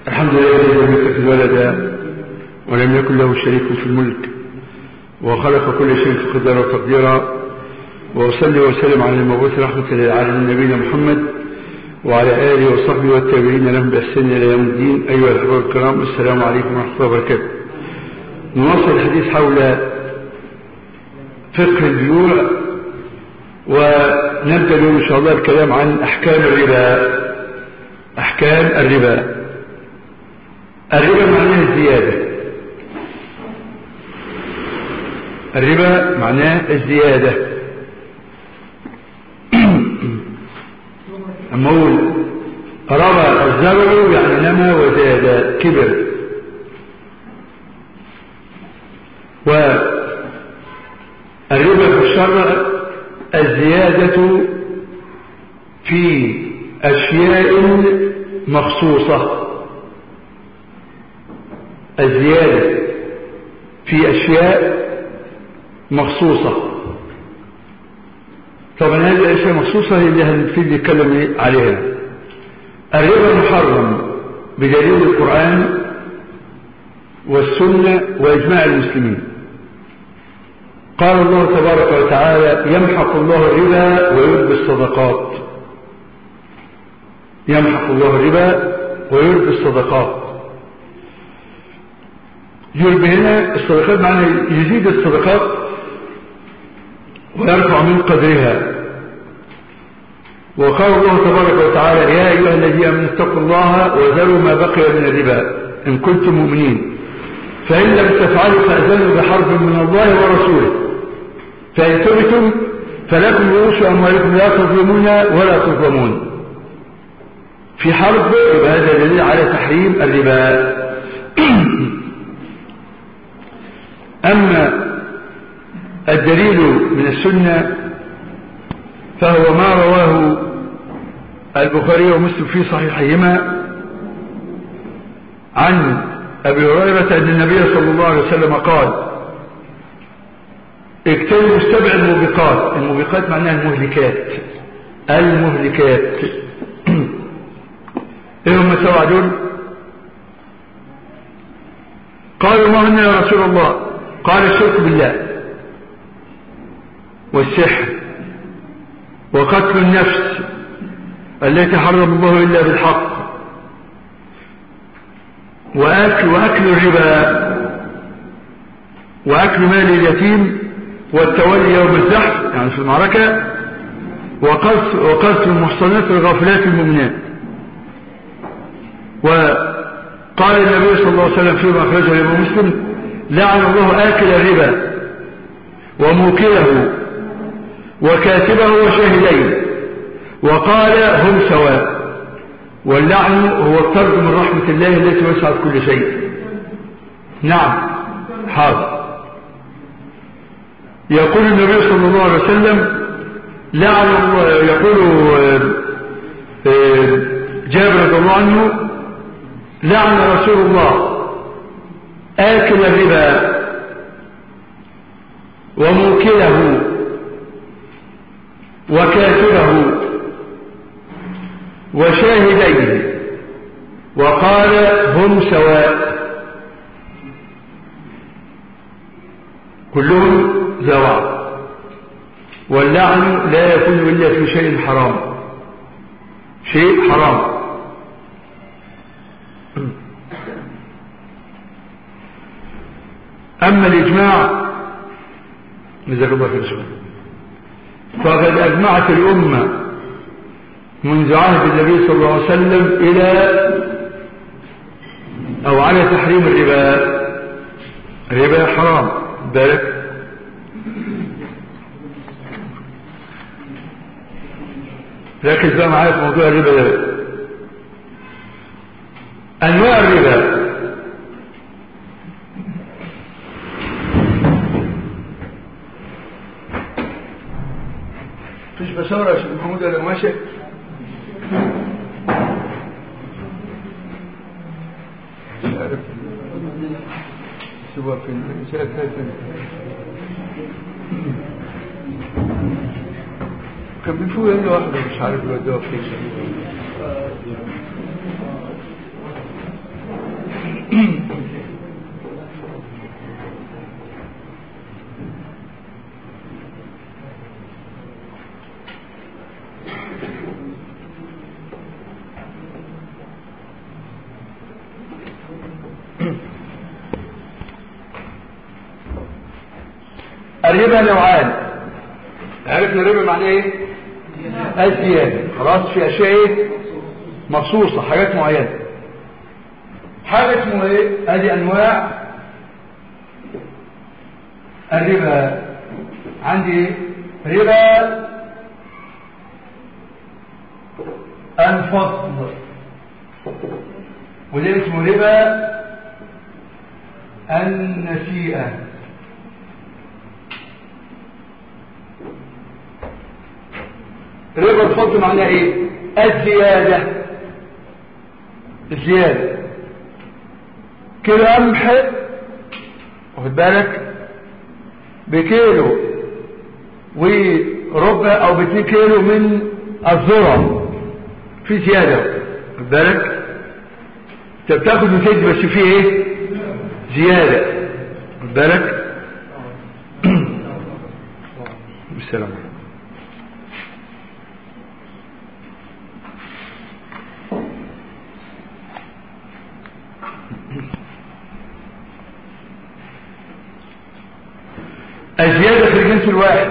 الحمد لله الذي لم يتخذ ولدا ولم يكن له شريك في الملك وخلق كل شيء فقدره وتقديرا، وأصلي وسلم على المبعوث رحمة للعالمين نبينا محمد وعلى آله وصحبه والتابعين لهم بإحسان إلى يوم الدين. أيها الأحباب الكرام، السلام عليكم ورحمة الله وبركاته. نواصل الحديث حول فقه البيوع، ونبدأ اليوم إن شاء الله الكلام عن أحكام الربا. أحكام الربا. الربا معناه الزيادة. الربا معناه الزيادة. أما أقول ربا الزرع يعني نما وزاد كبر. والربا في الشرع الزيادة في أشياء مخصوصة. الزيادة في أشياء مخصوصة. طبعا هذه الأشياء مخصوصة هي اللي هنبتدي نتكلم عليها. الربا محرم بدليل القرآن والسنة وإجماع المسلمين. قال الله تبارك وتعالى: يمحق الله الربا ويربي الصدقات. يمحق الله الربا ويربي الصدقات. يربي هنا الصدقات معناه يزيد الصدقات ويرفع من قدرها. وقال الله تبارك وتعالى: يا أيها الذين آمنوا اتقوا الله وذروا ما بقي من الربا إن كنتم مؤمنين، فإن لم تفعلوا فأذنوا بحرب من الله ورسوله، فإن تبتم فلكم رؤوس أموالكم لا تظلمون ولا تظلمون. في حرب، يبقى هذا دليل على تحريم الربا. أما الدليل من السنة فهو ما رواه البخاري ومسلم في صحيحيهما عن أبي هريرة أن النبي صلى الله عليه وسلم قال: اجتنبوا السبع الموبقات. الموبقات معناها المهلكات. المهلكات ايه هم السبع دول؟ قالوا: ما هن يا رسول الله؟ قال: الشرك بالله، والسحر، وقتل النفس التي حرم الله إلا بالحق، وأكل الربا، وأكل مال اليتيم، والتولي يوم الزحف يعني في المعركة، وقذف المحصنات الغافلات المؤمنات. وقال النبي صلى الله عليه وسلم فيما أخرجه الإمام مسلم: لعن الله آكل الربا وموكله وكاتبه وشاهديه، وقال: هم سواء. واللعن هو الطرد من رحمة الله التي وسعت كل شيء. نعم، حاضر. يقول النبي صلى الله عليه وسلم: لعن الله، يقول جابر رضي الله عنه: لعن رسول الله آكل الربا وموكله وكاتبه وشاهديه، وقال: هم سواء. كلهم سواء. واللعن لا يكون إلا في شيء حرام. شيء حرام. أما الإجماع جزاك الله خير، فقد أجمعت الأمة منذ عهد النبي صلى الله عليه وسلم إلى أو على تحريم الربا. الربا حرام. بارك. ركز بقى معايا في موضوع الربا ده. أنواع الربا: فيش بشارة يا شيخ محمود ولا ماشي؟ مش عارف سوى في الإنسان كان بيفوق عنده واحدة مش عارف يودوها فين. الربا نوعان. عرفنا الربا معناه ايه؟ الزيادة. خلاص، في اشياء ايه مخصوصة، حاجات معينة. حاجة اسمه ايه؟ ادي انواع الربا. عندي ايه؟ ربا الفضل، وده اسمه ربا النسيئة. ربا الفضل معناه ايه؟ الزيادة. الزيادة كيلو قمح، واخد بالك، بكيلو وربع او ب2 كيلو من الذرة، في زيادة، واخد بالك. انت بتاخد وتدي بس فيه ايه؟ زيادة، واخد بالك. بالسلام. الزيادة في الجنس الواحد.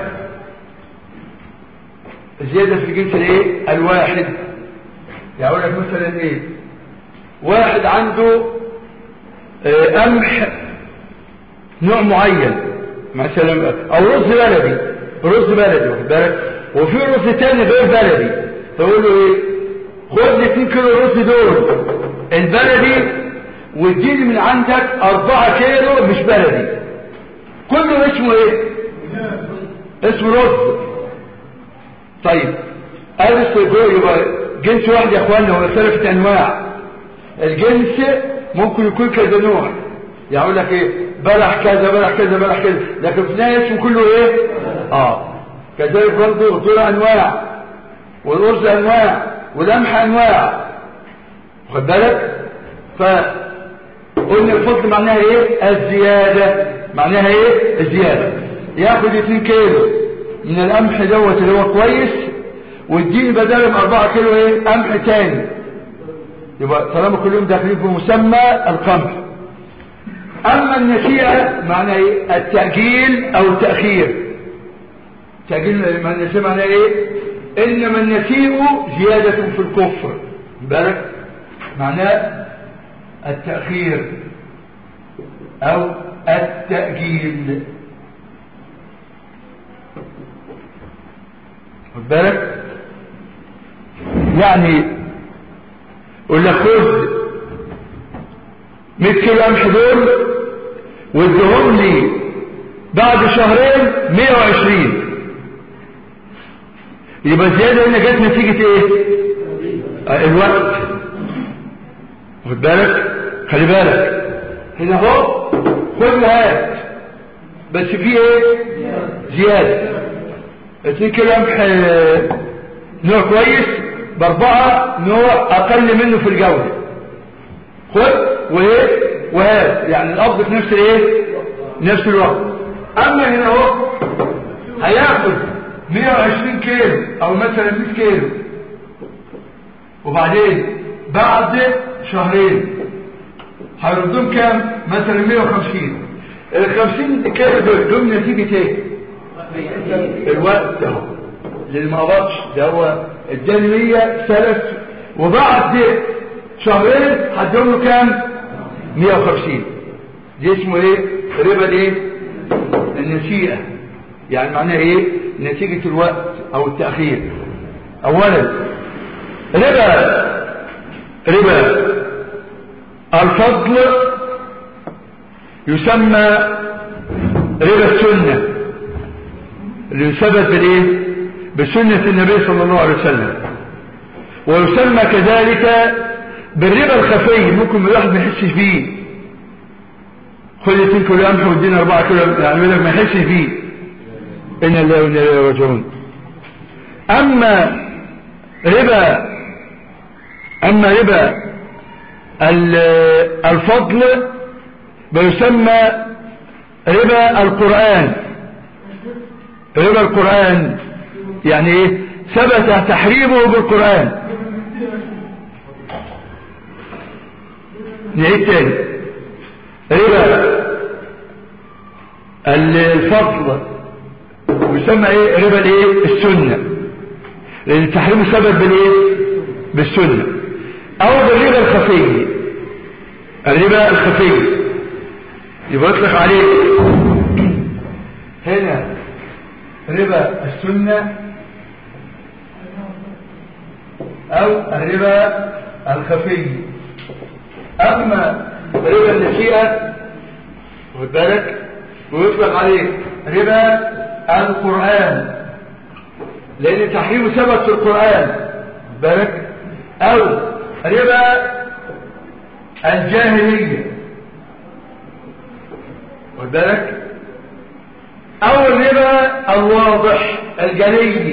الزيادة في الجنس الايه؟ الواحد. يعني اقول لك مثلا ايه؟ واحد عنده قمح نوع معين مثلا، او رز بلدي، رز بلدي، واخد بالك، وفي رز تاني غير بلدي، فيقول له ايه؟ خد 2 كيلو رز دول البلدي واديني من عندك 4 كيلو مش بلدي. كله اسمه ايه؟ اسمه رز. طيب ارس يبقى جنس واحد يا اخوانا، واختلفت انواع الجنس، ممكن يكون كذا نوع. يعني يقول لك ايه؟ بلح كذا بلح كذا بلح كذا، لكن في النهايه اسمه كله ايه؟ كذلك برضه الذره انواع، والارز انواع، والقمح انواع، واخد بالك. فقلنا الفضل معناها ايه؟ الزياده. معناها ايه؟ الزياده. ياخد 2 كيلو من القمح دوت اللي هو كويس، واديني بدلهم 4 كيلو ايه؟ قمح تاني. يبقى طالما كلهم داخلين في مسمى القمح. اما النسيئه معناها ايه؟ التاجيل او التاخير. تاجيل النسيئه معناها ايه؟ انما النسيء زياده في الكفر، بالك، معناه التاخير او التاجيل، خد بالك. يعني يقول لك خد 100 كيلو قمح دول واديهم لي بعد شهرين 120، يبقى زياده هنا جت نتيجه ايه؟ الوقت، خد بالك. خلي بالك هنا اهو، خد وهات، بس في ايه؟ زياده. 2 كيلو قمح نوع كويس ب4 نوع اقل منه في الجوده، خد وايه وهات، يعني القبض في نفس الايه؟ نفس الوقت. اما هنا اهو هياخد 120 كيلو او مثلا 100 كيلو، وبعدين بعد شهرين هيردهم كام؟ مثلا 150. ال50 كيلو دول نتيجه ايه؟ الوقت اهو اللي ما قبضش ده، هو اداني 100 سلف، وبعد شهرين هديهم له كام؟ 150. دي اسمه ايه؟ ربا الايه؟ النسيئه. يعني معناها ايه؟ نتيجه الوقت او التاخير. اولا ربا الفضل يسمى ربا السنه، اللي يثبت بالايه؟ بسنه النبي صلى الله عليه وسلم. ويسمى كذلك بالربا الخفي، ممكن الواحد ما يحسش بيه. خد 2 كيلو قمح وادينا 4 كيلو، يعني ما يحسش بيه. ان الله وإنا إليه راجعون. اما ربا الفضل بيسمى ربا القرآن. ربا القرآن يعني ايه؟ ثبت تحريمه بالقرآن. نعيد تاني. ربا الفضل بيسمى ايه؟ ربا الايه؟ السنة، لان تحريمه ثبت بالايه؟ بالسنة. او بالربا الخفي. الربا الخفي يبقى يطلق عليه هنا ربا السنة او الربا الخفي. اما ربا النسيئة خد بالك ويطلق عليه ربا القرآن، لان تحريمه ثبت في القرآن خد بالك. او ربا الجاهلية خد بالك. او الربا الواضح الجلي.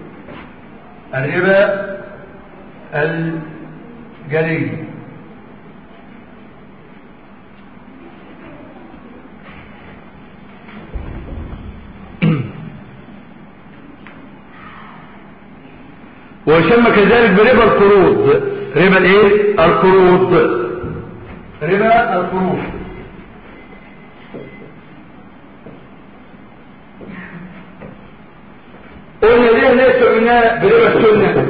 الربا الجلي ويسمى كذلك بربا القروض. ربا الايه؟ القروض. ربا القروض. قلنا ليه ليس منها بربا السنة؟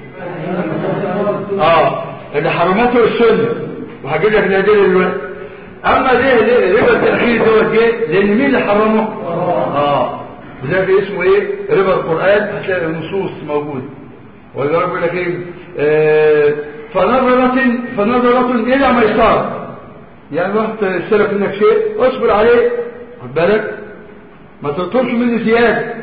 اللي حرمته السنة وهجيب لك الأدلة دلوقتي. اما ليه ربا التأخير دوت جه؟ لان مين اللي حرمه؟ لذلك اسمه ايه؟ ربا القرآن. هتلاقي النصوص موجودة. والجواب يقول لك ايه؟ فنظرة الى ميسرة. يعني رحت استلف منك شيء اصبر عليه خد بالك، ما تطلبش مني زياده.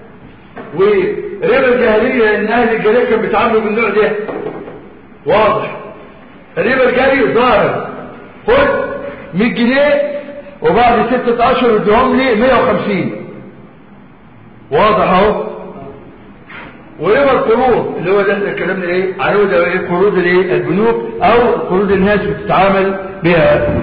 وربا الجاهليه ان اهل الجاهليه كانوا بيتعاملوا بالنوع ده واضح. الربا الجاري ظاهر، خد 100 جنيه وبعد 6 اشهر اديهم لي 150 واضح اهو. وربا القروض اللي هو ده الكلام ايه عليه، ده ايه؟ قروض الايه؟ البنوك او قروض الناس بتتعامل بها.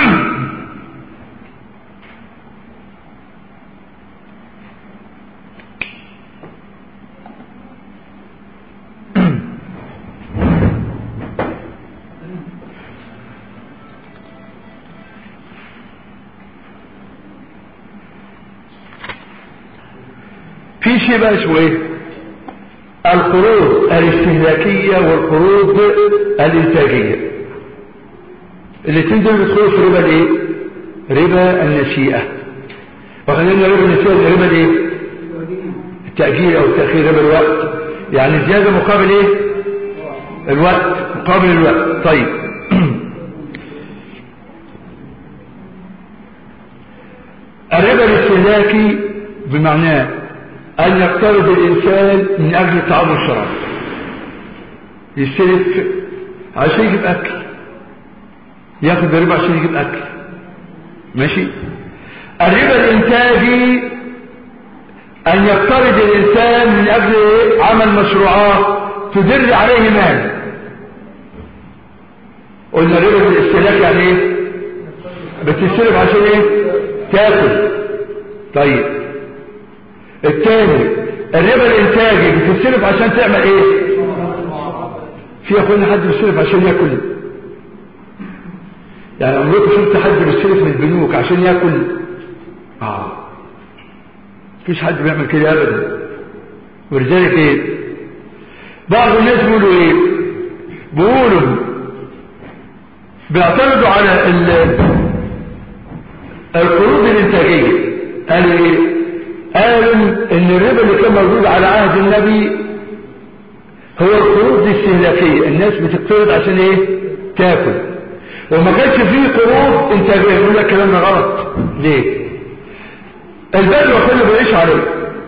في شيء بقى اسمه ايه؟ القروض الاستهلاكية والقروض الانتاجية. الاثنين دول بيدخلوا في ربا الايه؟ ربا النسيئة. وخلينا ربا النسيئة ربا الايه؟ التأجيل او التأخير، ربا الوقت، يعني زيادة مقابل ايه؟ الوقت، مقابل الوقت. طيب الربا الاستهلاكي بمعناه أن يقترض الإنسان من أجل الطعام والشراب، يستلف عشان يجيب أكل، ياخد ربا عشان يجيب أكل، ماشي. الربا الإنتاجي أن يقترض الإنسان من أجل عمل مشروعات تدر عليه مال. قلنا الربا الاستهلاك يعني إيه؟ بتستلف عشان إيه؟ تاكل. طيب الثاني الربا الانتاجي بتستلف عشان تعمل ايه؟ في اخونا حد بيستلف عشان ياكل؟ يعني عمرك شفت حد بيستلف من البنوك عشان ياكل؟ مفيش حد بيعمل كده ابدا. ولذلك ايه؟ بعض الناس بيقولوا ايه؟ بيقولوا بيعتمدوا على القروض الانتاجيه. قالوا ايه؟ قالوا ان الربا اللي كان موجود على عهد النبي هو القروض الاستهلاكيه، الناس بتقترض عشان ايه؟ تاكل، وما كانش فيه قروض انتاجيه. يقول لك الكلام ده غلط. ليه؟ البدو كله بيعيش عليه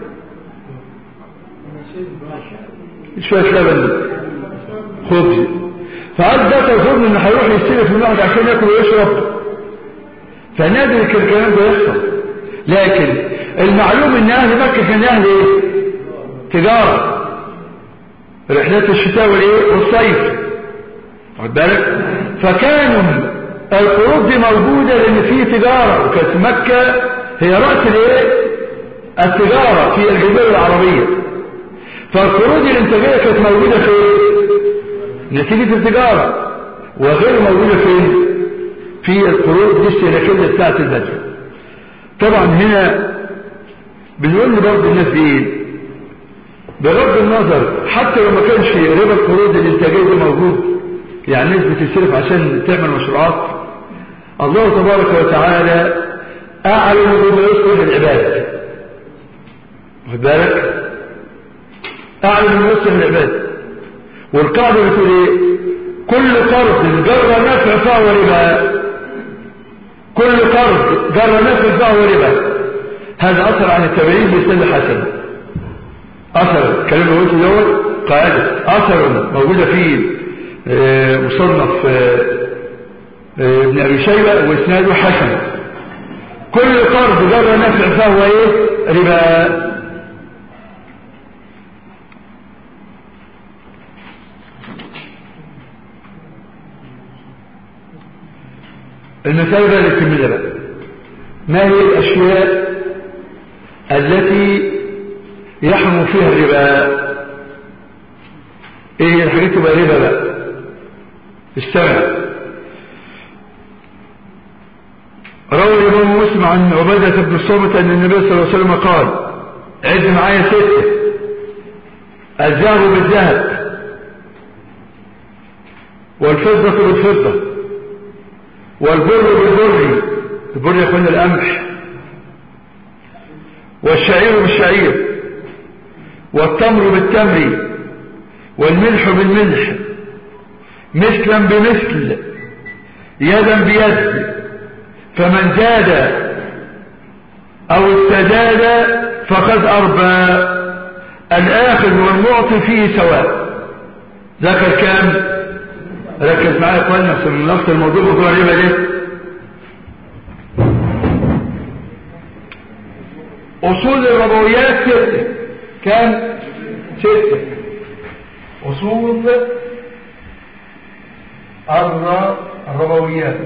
شويه لبن خبز، فهل ده تظن انه هيروح يستلف من واحد عشان ياكل ويشرب؟ فنادر الكلام ده يحصل. لكن المعلوم ان اهل مكة كان اهل ايه؟ تجارة، رحلات الشتاء والايه؟ والصيف واخد بالك؟ فكانوا القروض دي موجودة لأن في تجارة، وكانت مكة هي رأس التجارة في الجزيرة العربية. فالقروض الانتاجية كانت موجودة فين؟ نتيجة التجارة، وغير موجودة فين؟ في القروض دي السلكية بتاعت البدو. طبعا هنا بنقول برضه الناس دي بغض النظر حتى لو ما كانش ربا القروض الانتاجية دي موجود، يعني الناس بتصرف عشان تعمل مشروعات، الله تبارك وتعالى أعلم بما يصلح العباد. واخد بالك؟ أعلم بما يصلح العباد. والقاعدة بتقول إيه؟ كل قرض جر نفع فهو ربا. كل قرض جر نفع فهو ربا. هذا أثر عن التابعين بسند حسن. أثر كلمة قلت الأول قاعدة أثر موجودة في مصنف ابن أبي شيبة وإسناده حسن. كل قرض جر نفع فهو إيه؟ ربا. المسألة بقى الكمية بقى، ما هي الأشياء التي يحرم فيها الربا؟ ايه الحاجات تبقى ربا بقى؟ استمع. روى الإمام مسلم عن عبادة بن الصامت أن النبي صلى الله عليه وسلم قال: عد معايا 6: الذهب بالذهب، والفضة بالفضة، والبر بالبر، البر يكون القمح، والشعير بالشعير، والتمر بالتمر، والملح بالملح، مثلا بمثل، يدا بيد، فمن زاد أو استزاد فقد أربى، الآخذ والمعطي فيه سواء. ذكر كام؟ ركز معايا يا اخوانا في نفس الموضوع موضوع الربا ده. أصول الربويات 6. كام؟ 6 أصول الربويات.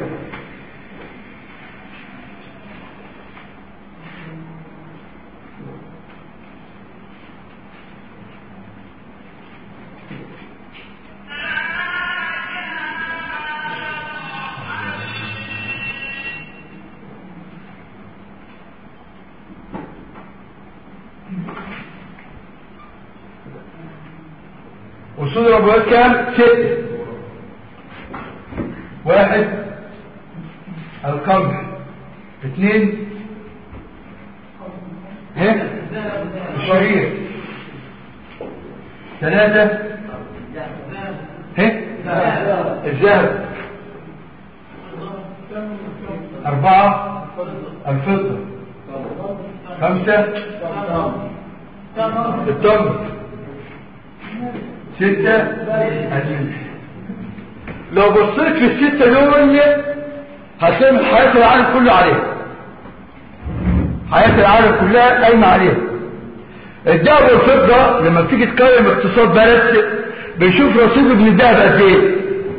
أصول الربويات كام؟ 6. 1 القمح، 2 الشعير، 3 الذهب، 4 الفضة، 5 التمر، 6 الملح. لو بصيت في ال6 دول هتلاقي حياة العالم كله عليها، حياة العالم كلها قايمة عليها. الذهب والفضة لما بتيجي تقيم اقتصاد بلد بيشوف رصيده من الذهب قد ايه،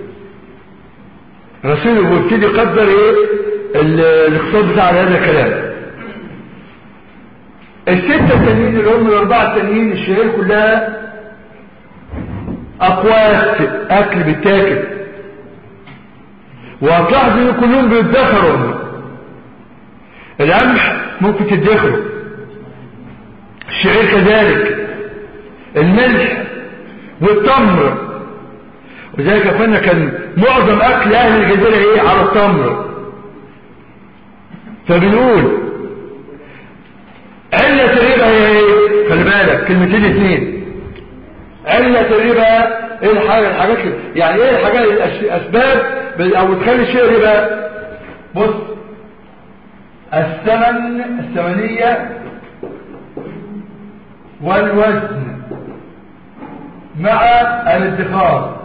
رصيده ويبتدي يقدر ايه الاقتصاد بتاع هذا الكلام. ال6 التانيين اللي هم ال4 التانيين الشهير كلها أقوات أكل بالتاكل، وهتلاحظوا ان كلهم بيدخروا. القمح ممكن تدخره، الشعير كذلك، الملح والتمر. وذلك يا اخوانا كان معظم اكل اهل الجزيره ايه؟ على التمر. فبنقول علة الربا هي ايه؟ خلي بالك كلمتين 2. علة الربا ايه الحاجات يعني ايه الحاجات الاسباب او تخلي الشيء ربا؟ بص، الثمنية والوزن مع الادخار.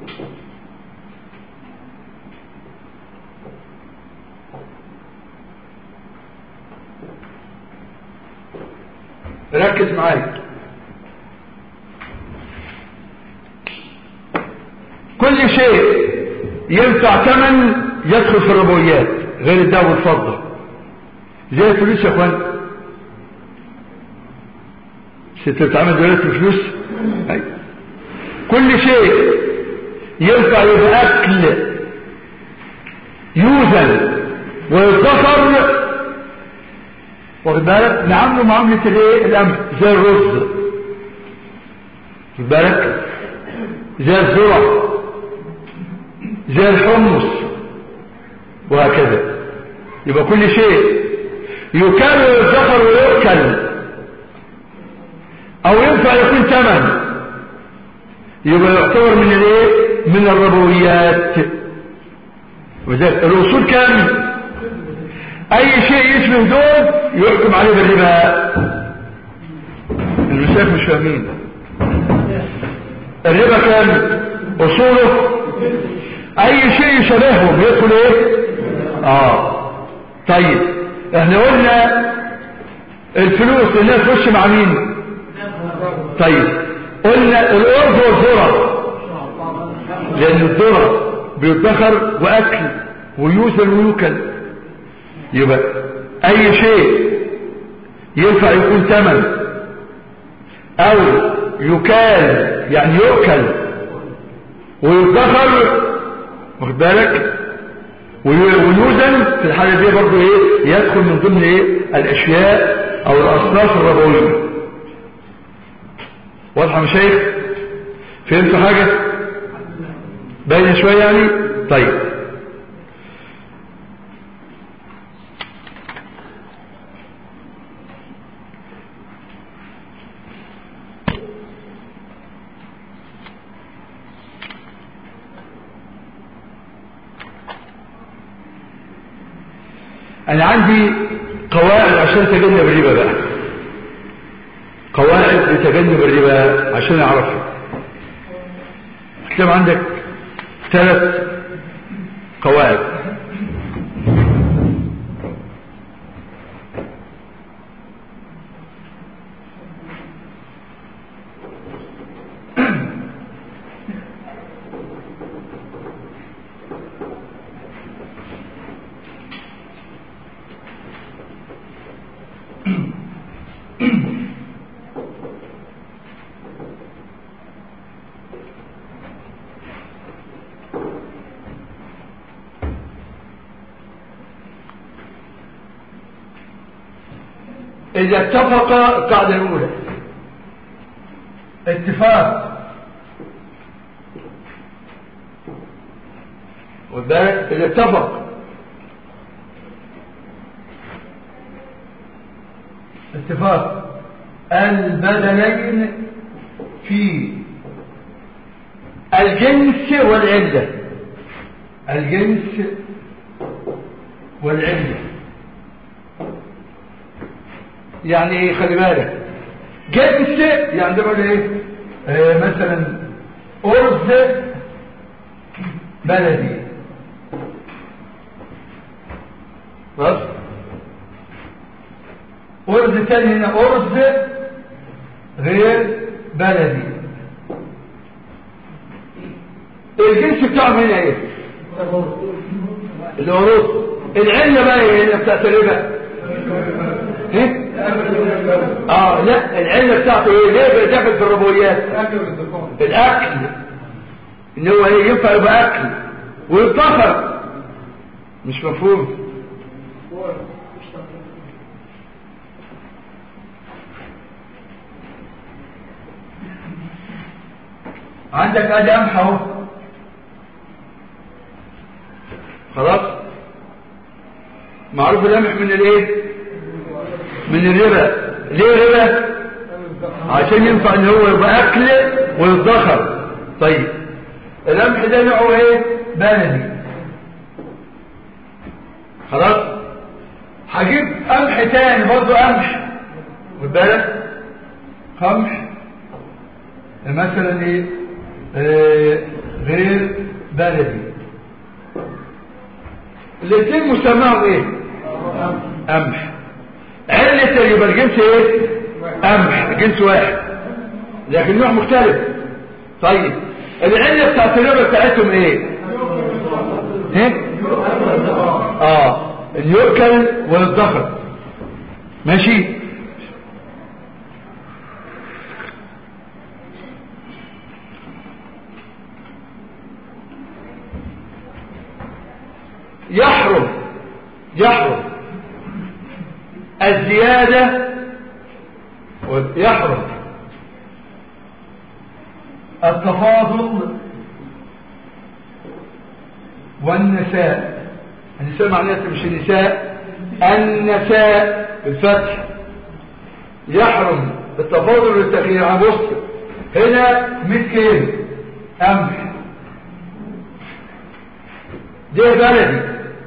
ركز معايا. كل شيء ينفع ثمن يدخل في الربويات غير الذهب والفضة، زي الفلوس يا اخوان. ستتعمل دلوقتي الفلوس. كل شيء ينفع يبقى اكل يوزن ويدخر، واخد بالك، نعمله معاملة الايه؟ القمح، زي الرز، واخد بالك، زي الذرة، زي الحمص، وهكذا. يبقى كل شيء يكال ويدخر ويؤكل او ينفع يكون ثمن يبقى يعتبر من الايه؟ من الربويات. وذلك الاصول كام؟ اي شيء يشبه دول يحكم عليه بالربا. المشايخ مش فاهمين الربا كام؟ اصوله اي شيء يشبههم يدخل ايه؟ طيب احنا قلنا الفلوس انها تخش مع مين؟ طيب قلنا الارض والذرة، لان الذرة بيدخر واكل ويوزن ويوكل. يبقى اي شيء ينفع يكون ثمن او يكال يعني يؤكل ويدخر، واخد بالك، ويوزن، في الحالة دي برضو ايه؟ يدخل من ضمن ايه؟ الاشياء او الاصناف الربوية. واضحة مشايخ؟ فهمتوا حاجة؟ باينة شوية يعني؟ طيب انا عندي قواعد عشان تجنب الربا بقى، قواعد لتجنب الربا عشان اعرفها. كتاب عندك 3 قواعد. إذا اتفق، القاعدة الأولى اتفاق، وذلك إذا اتفق اتفاق البدنين في الجنس والعلة، الجنس والعلة يعني ايه؟ خلي بالك، جنس يعني ده بقول ايه؟ مثلا أرز بلدي، بس أرز تاني هنا أرز غير بلدي. الجنس بتاعهم هنا ايه؟ الأرز. العلة بقى ايه هنا بتاعت الربا؟ ايه؟ لا، العلة بتاعته ايه؟ ليه بيدخل في الربويات؟ الاكل، ان هو ايه؟ ينفع يبقى اكل ويدخر. مش مفهوم؟ عندك ادي قمح اهو، خلاص، معروف القمح من الايه؟ من الربا. ليه ربا؟ عشان ينفع ان هو يبقى اكل ويدخر. طيب القمح ده نوعه ايه؟ بلدي، خلاص. هجيب قمح تاني برضه قمح، خد بالك، قمح مثلا ايه؟ غير بلدي. الاثنين مسماهم ايه؟ قمح. علة يبقى الجنس ايه؟ قمح، جنس واحد لكن نوع مختلف. طيب العلة بتاعت الربا بتاعتهم ايه؟ ان يؤكل ويدخر. ماشي. يحرم الزيادة، ويحرم التفاضل والنساء. النساء معناته مش النساء، النساء بالفتح. يحرم التفاضل والتخيير. بص هنا 100 كيلو قمح، ده بلدي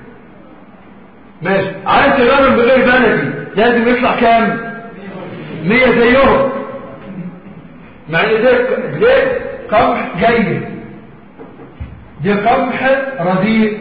ماشي. عايز تجرب بغير بلدي لازم يطلع كام؟ 100 زيهم، مع ان ده قمح جيد، ده قمح رديء.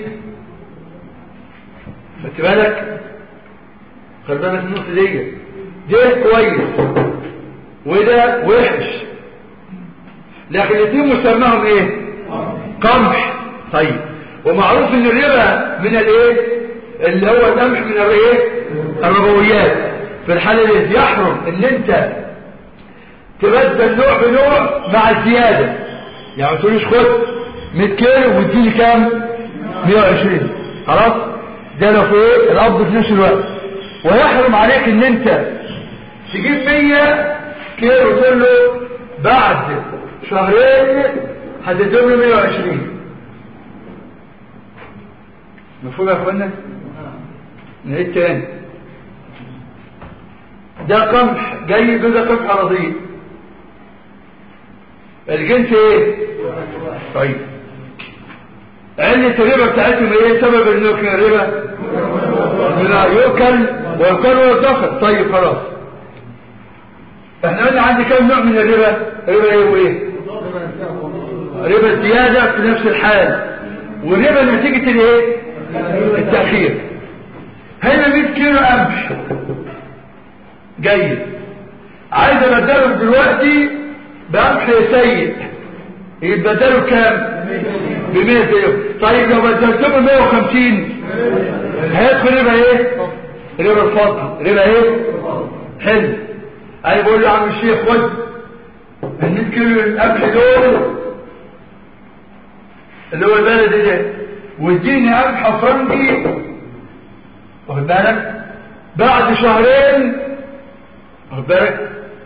خدت بالك؟ خد بالك النقطة دي. ده كويس وده وحش، لكن الاثنين مسماهم ايه؟ قمح. طيب، ومعروف ان الربا من الايه؟ اللي هو القمح من الايه؟ الربويات. في الحالة دي يحرم ان انت تبدل نوع بنوع مع الزيادة. يعني ما تقوليش خد 100 كيلو واديني كام؟ 120. خلاص؟ ده لو في ايه؟ القبض في نفس الوقت. ويحرم عليك ان انت تجيب 100 كيلو وتقول له بعد شهرين هتديهم له 120. مفهوم يا اخوانا؟ نعيد تاني. ده قمح جيد وده قمح رديء. الجنس ايه؟ طيب، علة الربا بتاعتهم ايه؟ سبب النوع الربا يؤكل ويقال ويدخر. طيب خلاص، احنا قلنا عندي كم نوع من الربا؟ ربا ايه وايه؟ ربا الزيادة في نفس الحال، وربا نتيجة الايه؟ التأخير. هنا 100 كيلو قمح جيد، عايز ابدله دلوقتي بقمح سيء، يتبدله بكام؟ ب100 زيهم. طيب لو بدلته ب 150 هيدخل ربا ايه؟ ربا الفضل. ربا ايه؟ حلو. انا بقول له يا عم الشيخ خد ال 100 كيلو القمح دول اللي هو البلد ده، واديني قمح فرنجي، واخد بالك؟ بعد شهرين، واخد بالك؟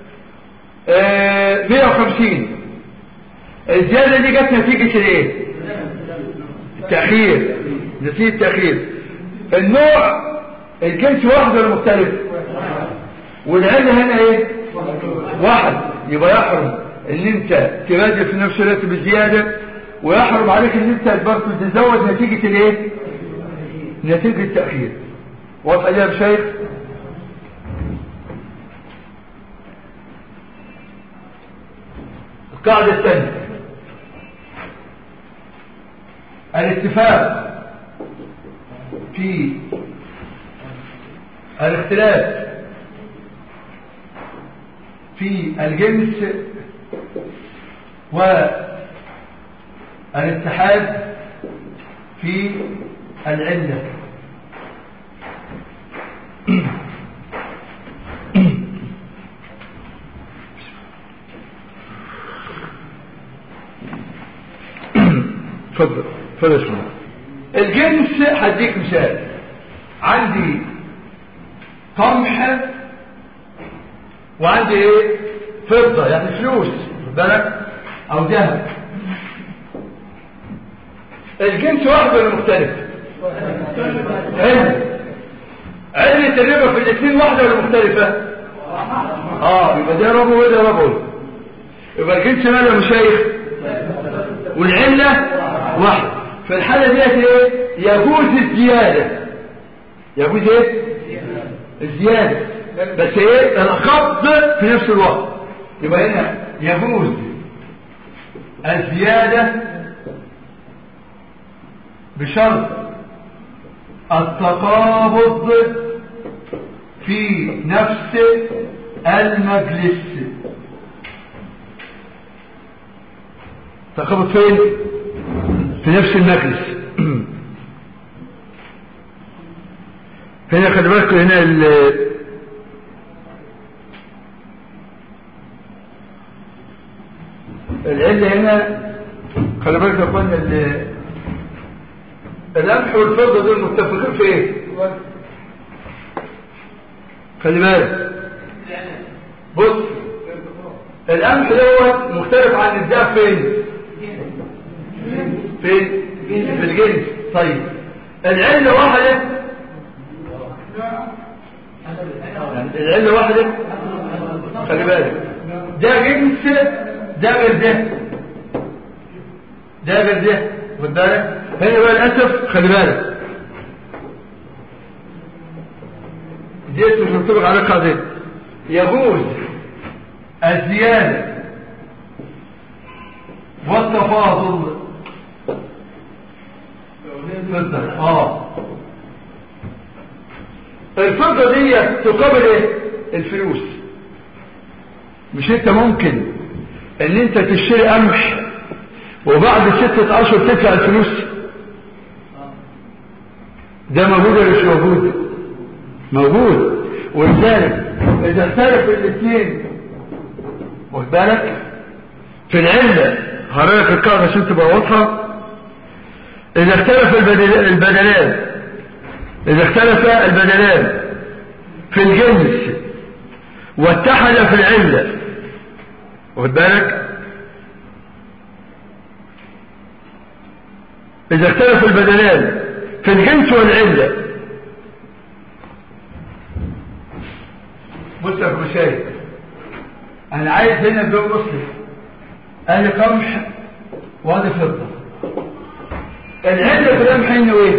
150. الزيادة دي جت نتيجة الايه؟ التأخير. نتيجة التأخير. النوع الجنس واحد ولا مختلف؟ والعلة هنا ايه؟ واحد. يبقى يحرم ان انت تبادل في نفس الوقت بالزيادة، ويحرم عليك ان انت برضه تزود نتيجة الايه؟ نتيجة التأخير. واضح يا شيخ؟ القاعدة الثانية، الاتفاق في الاختلاف في الجنس والاتحاد في العلة. تفضل اسمع. الجنس هديك مثال. عندي قمح وعندي ايه؟ فضة، يعني فلوس بالك او ذهب. الجنس واحد ولا مختلف؟ علة الربا في الاثنين واحدة ولا مختلفة؟ يبقى ده ربو وده ربو. يبقى الجنس ماله مشايخ والعلة واحد. في الحالة ديت ايه؟ يجوز الزيادة. يجوز ايه؟ الزيادة، بس ايه؟ الخفض في نفس الوقت. يبقى هنا يجوز الزيادة بشرط التقابض في نفس المجلس. تقابض فين؟ في نفس المجلس. هنا خلي بالكم هنا العلة هنا خلي بالكم يا اخوانا القمح والفضة دول متفقين في ايه؟ خلي بالك بص القمح دوت مختلف عن الذهب فين؟ في الجنس. طيب العلة واحدة يعني العلة واحدة خلي بالك ده جنس ده غير ده ده غير ده خد بالك هنا بقى للأسف خلي بالك ديت مش منطبق على قاعدة يجوز الزيادة والتفاضل الفضة دي تقابل ايه؟ الفلوس. مش انت ممكن ان انت تشتري قمح وبعد 6 اشهر تدفع الفلوس؟ ده موجود ولا مش موجود؟ موجود. ولذلك اذا اختلف الاثنين واخد بالك في العلة هرأيك القاعدة عشان تبقى واضحة. إذا اختلف البدلان في الجنس واتحد في العلة واخد بالك إذا اختلف البدلان في الجنس والعلة بص يا أخو شايف أنا عايز هنا بدون مسلم أهل قمح وهذا فضة. العلة في القمح إنه إيه؟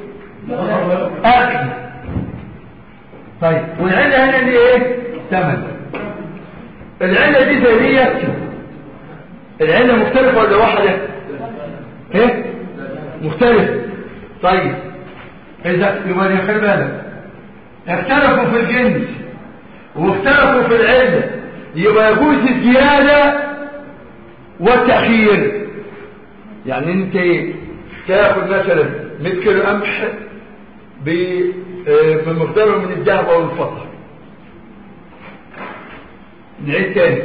أكل. طيب والعلة هنا دي إيه؟ ثمن. العلة دي زي ديت العلة مختلفة ولا واحدة؟ إيه؟ مختلفة. طيب إذا يبقى خلي بالك اختلفوا في الجنس واختلفوا في العلة يبقى يجوز الزيادة والتأخير. يعني انت ايه تاخد مثلا 100 كيلو قمح بمقداره من الذهب او الفضة. نعيد تاني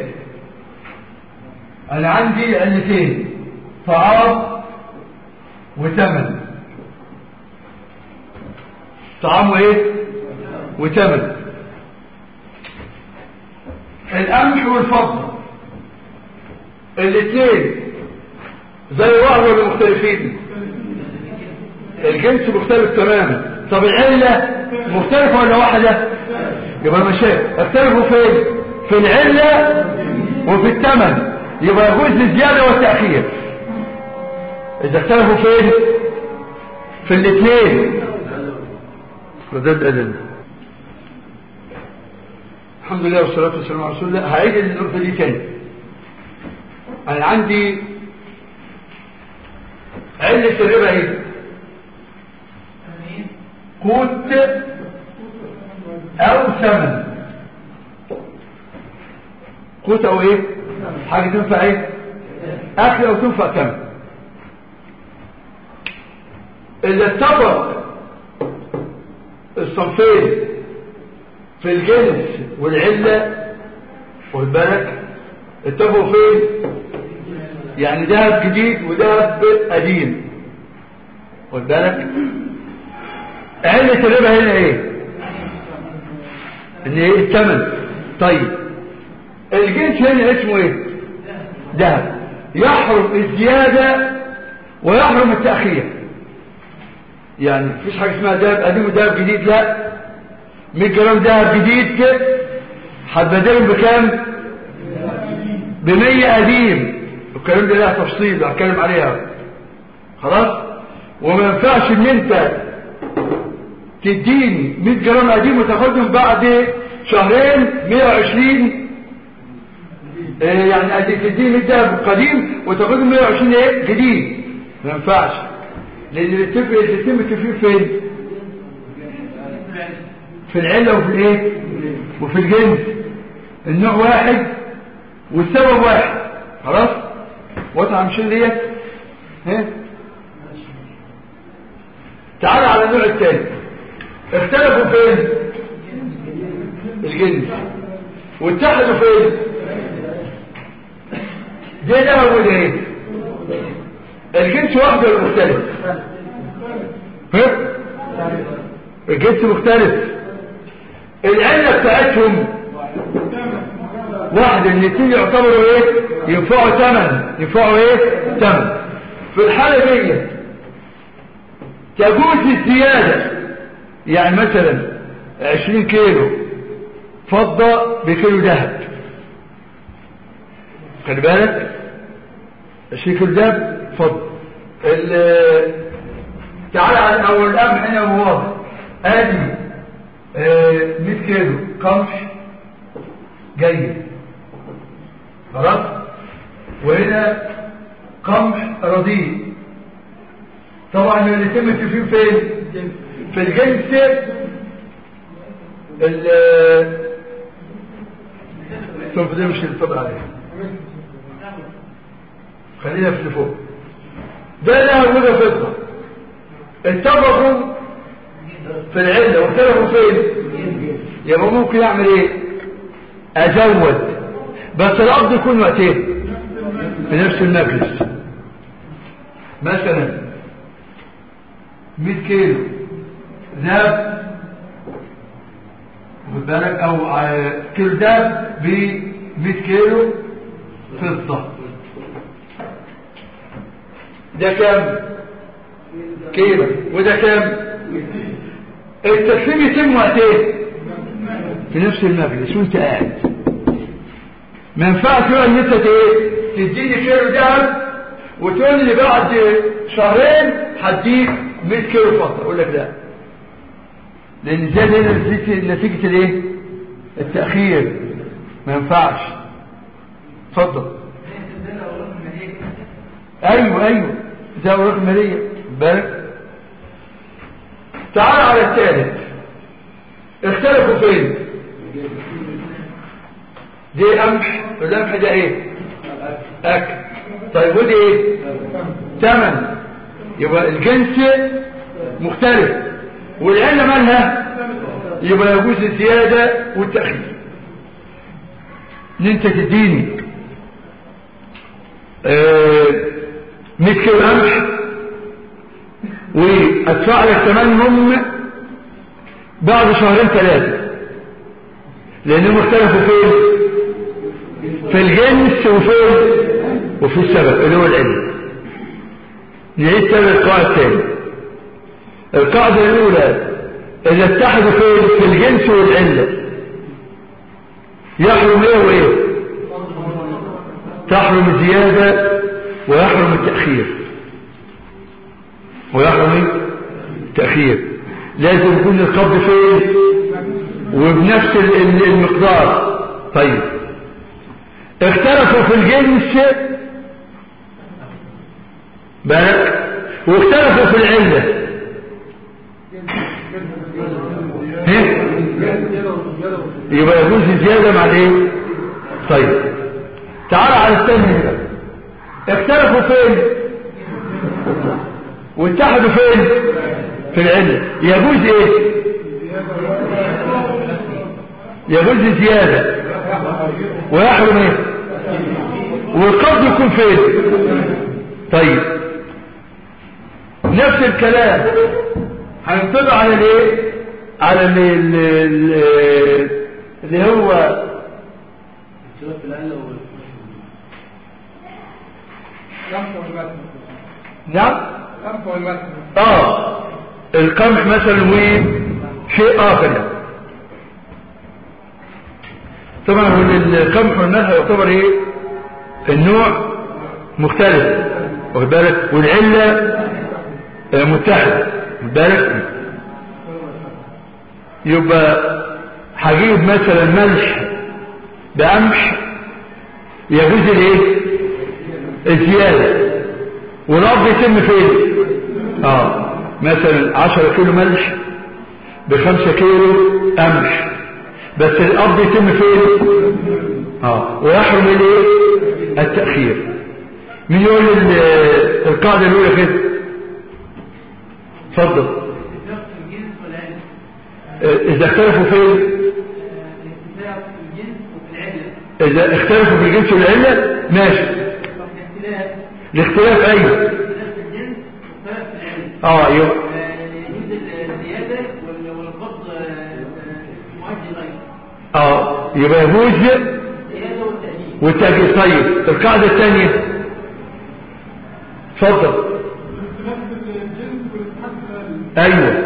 انا عندي علتين طعام وثمن. طعام وايه وثمن. القمح والفضة الاثنين زي بعض ولا مختلفين؟ الجنس مختلف تماما. طب العلة مختلفة ولا واحدة؟ يبقى المشاكل اختلفوا فين؟ في العلة وفي الثمن. يبقى يجوز الزيادة والتأخير. إذا اختلفوا فين؟ في الاثنين. وده الأذن. الحمد لله والصلاة والسلام على رسول الله. هعيد النقطة دي تاني. أنا عندي علة الربا ايه؟ قوت أو ثمن. قوت أو ايه؟ حاجة تنفع ايه؟ أكل أو تنفع ثمن. إذا اتفق الصنفين في الجنس والعلة واخد بالك اتفقوا فين؟ يعني ذهب جديد وذهب قديم واخد بالك. علة الربا هنا ايه؟ ان ايه؟ الثمن. طيب الجنس هنا اسمه ايه؟ ذهب. يحرم الزيادة ويحرم التأخير. يعني مفيش حاجة اسمها ذهب قديم وذهب جديد. لا 100 جرام ذهب جديد هتبدلهم بكام؟ ب100 قديم. الكلام ده لها تفصيل هتكلم عليها خلاص. وما ينفعش ان انت تديني 100 جرام قديم وتاخدهم بعد شهرين 120 يعني تديني 100 ذهب قديم وتاخدهم 120 ايه جديد. ما ينفعش لان الاثنين متفقين فين؟ في العلة وفي الايه وفي الجنس. النوع واحد والسبب واحد خلاص. واضحه مش ديت؟ ها تعال على النوع الثاني. اختلفوا فين؟ الجنس. واتحدوا فين؟ ده وده ايه؟ الجنس واحد ولا مختلف؟ الجنس مختلف. العلة بتاعتهم واحد. الاثنين يعتبروا ايه؟ ينفعوا ثمن. ينفعوا ايه؟ ثمن. في الحالة دي تجوز الزيادة، يعني مثلا 20 كيلو فضة بكيلو ذهب. خلي بالك 20 كيلو ذهب فضة. تعالى على اول القمح هنا واضح. ادي 100 كيلو قمح جيد خلاص، وهنا قمح رديء. طبعا اللي يتم التفريق فين؟ في الجنس. الصنف ده مش الطبع عليه، خلينا في اللي فوق. ده لها وده فضة. اتفقوا في العلة واختلفوا فين؟ يبقى ممكن يعمل ايه؟ ازود، بس الارض يكون وقتين في نفس المجلس. مثلا 100 كيلو ذهب، خد بالك، او كيلو ذهب ب 100 كيلو فضة. ده كام كيلو وده كام؟ التقسيم يتم وقتين في نفس المجلس وانت قاعد. ما ينفعش بقى ان انت تديني كيلو ذهب وتقول لي بعد شهرين هديك 100 كيلو فضة. اقول لك لا، لان زي نتيجة الايه؟ التأخير. ما ينفعش. اتفضل. ايوه ده اوراق مالية. بالك. تعال على الثالث. اختلفوا فين؟ دي قمح، القمح ده ايه؟ اكل. طيب ودي ايه؟ ثمن. يبقى الجنس مختلف. والعلة مالها؟ يبقى يجوز الزيادة والتأخير. ان انت تديني 100 كيلو قمح وادفع لك ثمنهم بعد شهرين ثلاثة، لانهم اختلفوا فين؟ في الجنس وفي السبب اللي هو العلم. نعيد تاني القاعدة الثانية. القاعدة الأولى إذا اتحدوا في الجنس والعلة يحرم ايه وايه؟ تحرم الزيادة ويحرم التأخير. التأخير لازم يكون القبض فين وبنفس المقدار. طيب اختلفوا في الجنس بالك واختلفوا في العلة. يبقى يجوز الزيادة مع الايه؟ طيب تعال على الثاني ده. اختلفوا فين واتحدوا فين؟ في العلة. يجوز ايه؟ يجوز الزيادة ويحرم ايه؟ والقبض يكون فين؟ طيب نفس الكلام هنطبق على الايه؟ على اللي هو نعم القمح مثلا وشيء اخر. طبعا القمح والملح يعتبر ايه؟ النوع مختلف، واخد بالك، والعله متحده، واخد بالك. يبقى هجيب مثلا ملح بقمح يجوز الايه؟ الزياده. والقبض يتم فين؟ مثلا 10 كيلو ملح ب5 كيلو قمح، بس القبض يتم فين؟ ويحرم الايه؟ التأخير. مين يقول القاعدة الأولى كده؟ اتفضل. إذا اختلفوا فين؟ إذا اختلفوا في الجنس والعلة ماشي. الاختلاف أيوه. يبقى يجوز الزيادة والقبض مؤجل أيضا. يبقى يجوز الزيادة والتأجيل. طيب القاعدة الثانية اتفضل. أيوه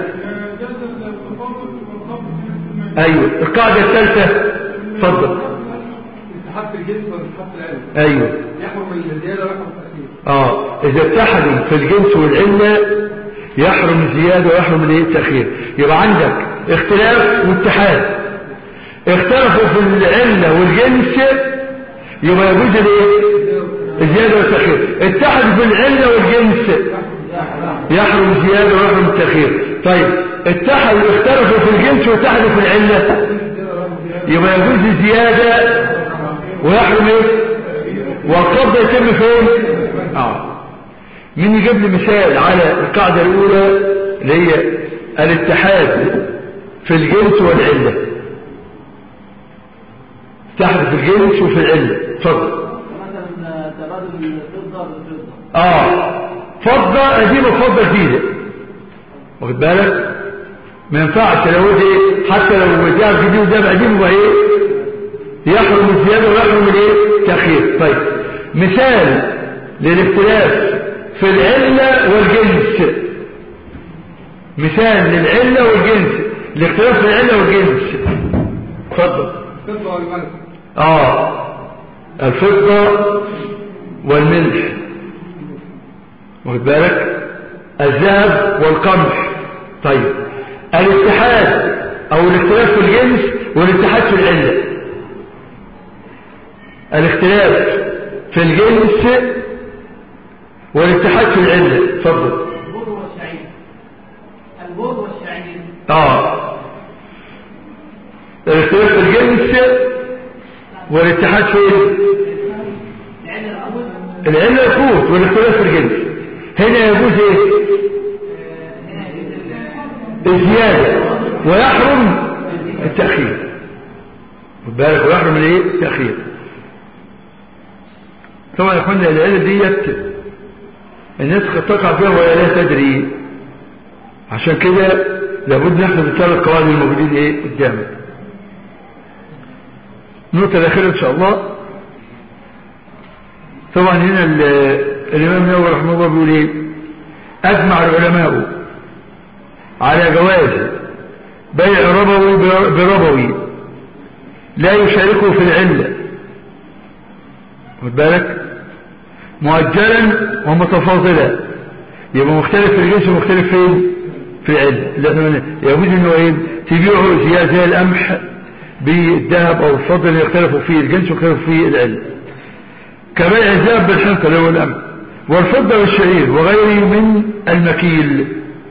أيوه. القاعدة الثالثة اتفضل. اتحاد الجنس والاتحاد في العلة. أيوه. يحرم الزيادة ويحرم التأخير. إذا اتحدوا في الجنس والعلة يحرم الزيادة ويحرم التأخير. يبقى عندك اختلاف واتحاد. اختلفوا في العلة والجنس يبقى يجوز الزيادة والتأخير. اتحدوا في العلة والجنس يحرم الزيادة ويحرم التأخير. طيب اختلفوا في الجنس واتحدوا في العلة يبقى يجوز الزيادة ويحرم والقبض يتم فين؟ مين يجيب لي مثال على القاعدة الأولى اللي هي الاتحاد في الجنس والعلة؟ اتحد في الجنس وفي العلة. اتفضل. مثلا تبادل الفضة بالفضة. فضة قديمة وفضة جديدة. واخد بالك؟ ما ينفعش لو حتى لو ده جديد وده قديم يبقى يحرم الزيادة ويحرم التأخير. طيب مثال للاختلاف في العلة والجنس. مثال للعلة والجنس. الاختلاف في العلة والجنس. اتفضل. الفضة والملح. الفضة والملح. واخد بالك؟ الذهب والقمح. طيب الاتحاد او الاختلاف في الجنس والاتحاد في العلة. الاختلاف في الجنس والاتحاد في العلة. اتفضل. البر والشعير. البر والشعير. الاختلاف في الجنس والاتحاد في العلة القوت والاختلاف في الجنس. هنا يجوز الزيادة ويحرم التأخير. خد بالك ويحرم التأخير. طبعا يا اخوانا العلة ديت الناس قد تقع فيها ولا لا تدري. عشان كده لابد نحفظ الثلاث قواعد الموجودين قدامك. النقطة الأخيرة إن شاء الله. طبعا هنا الإمام النووي رحمه الله بيقول أجمع العلماء على جواز بيع ربوي بربوي لا يشاركه في العلة. خد بالك؟ مؤجلا ومتفاضلا. يبقى مختلف في الجنس ومختلف فين؟ في العلة. لأنه يجوز انه تبيعه زي القمح بالذهب او الفضة اللي يختلفوا فيه الجنس ويختلفوا فيه العلة. كبيع الذهب بالحنطة اللي هو القمح والفضة والشعير وغيره من المكيل.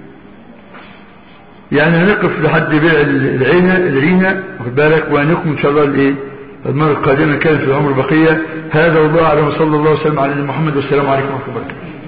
يعني هنقف لحد بيع العينة. واخد بالك؟ وهنكم ان شاء الله المرة القادمة كان في العمر بقية. هذا والله أعلم. صلى الله وسلم على محمد والسلام عليكم ورحمة الله وبركاته.